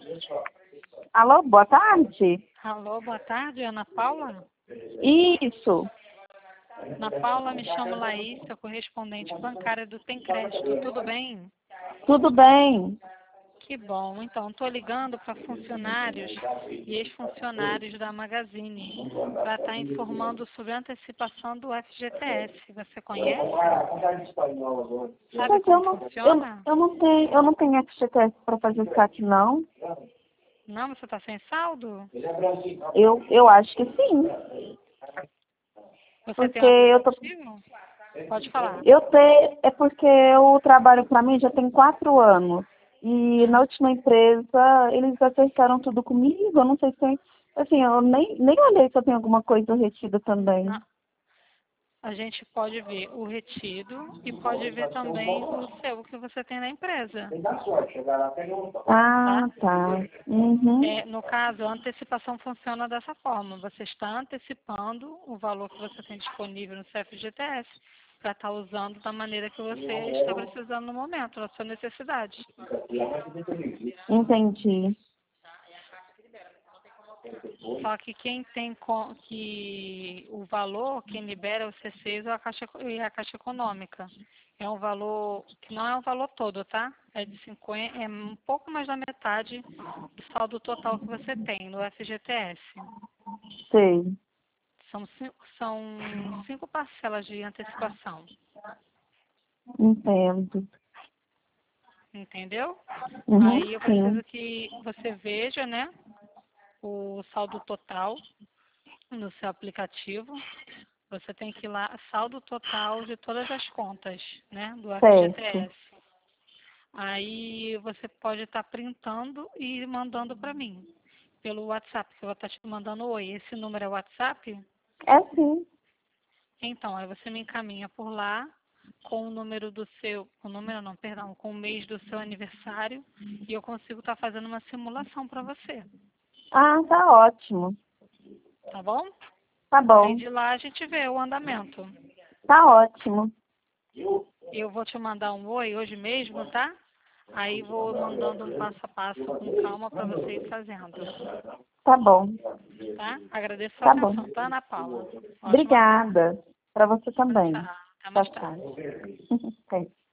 Alô, boa tarde. Alô, boa tarde, Ana Paula? Isso, Ana Paula, me chamo Laís, sou correspondente bancária do Tem Crédito, tudo bem? tudo bem? Que bom, então, estou ligando para funcionários e ex-funcionários da Magazine para estar informando sobre a antecipação do FGTS. Você conhece? Sabe Mas como funciona? eu não tenho FGTS para fazer saque, não. Não, você está sem saldo? Eu acho que sim. Você tem Porque um eu tô. aplicativo? Pode falar. É porque eu trabalho para mim já tem 4 anos. E na última empresa eles acertaram tudo comigo. Eu não sei se tem. Assim, eu nem olhei se eu tenho alguma coisa retida também. Não. A gente pode ver o retido e pode ver também o seu que você tem na empresa, Ah, tá? tá. Uhum. No caso, a antecipação funciona dessa forma. Você está antecipando o valor que você tem disponível no CFGTS para estar usando da maneira que você está precisando no momento, na sua necessidade. Entendi. Só que quem tem que o valor, quem libera é o C6 ou e a Caixa Econômica. É um valor que não é um valor todo, tá? É de 50, é um pouco mais da metade do saldo total que você tem no FGTS. Sei. São 5 parcelas de antecipação, Entendo. entendeu? Uhum, Aí eu sim. preciso que você veja, né, o saldo total no seu aplicativo. Você tem que ir lá, saldo total de todas as contas, né, do Certo. FGTS. Aí você pode estar printando e mandando para mim pelo WhatsApp, que eu vou estar te mandando oi. Esse número é o WhatsApp? É sim. Então, aí você me encaminha por lá com o número do seu, o número não, perdão, com o mês do seu aniversário e eu consigo estar fazendo uma simulação para você, Ah, tá ótimo. tá bom? Tá Aí bom. de lá a gente vê o andamento. Tá ótimo. Eu vou te mandar um oi hoje mesmo, tá? Aí vou mandando um passo a passo com calma para você ir fazendo, Tá bom. tá? Agradeço a sua Tá bom. atenção, tá, Ana Paula? Ótima tarde. Obrigada. Para você Tchau, tchau. também. Até Tchau, mais tarde. tchau. Ok.